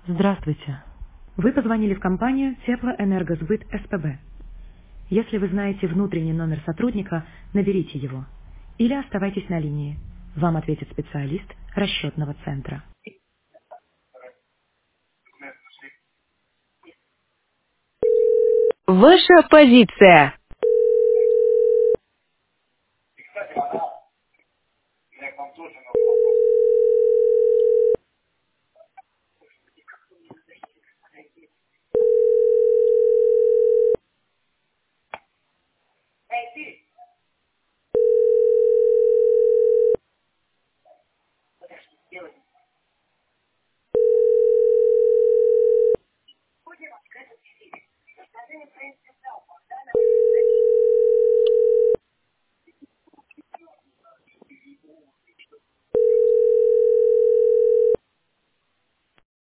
Здравствуйте. Вы позвонили в компанию Теплоэнергосбыт СПБ. Если вы знаете внутренний номер сотрудника, наберите его. Или оставайтесь на линии. Вам ответит специалист расчетного центра. Ваша позиция.